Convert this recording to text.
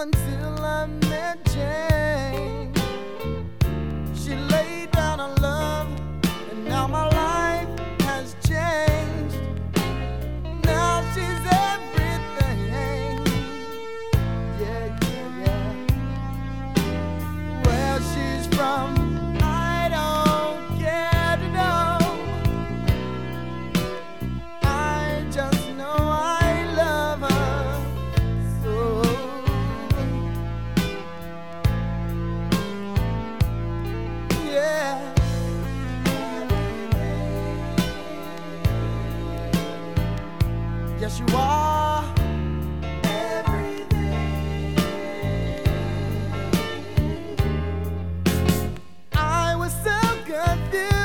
until I met Jane. She laid down her love, and now my life has changed. Now she's everything. Yeah, yeah, yeah. Where she's from, I don't care to know. I just know I love her so. Yeah. Yes, you are. I was so confused.